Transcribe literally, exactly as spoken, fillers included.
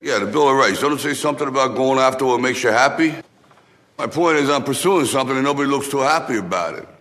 Yeah, the Bill of Rights. Don't it say something about going after what makes you happy? My point is I'm pursuing something and nobody looks too happy about it.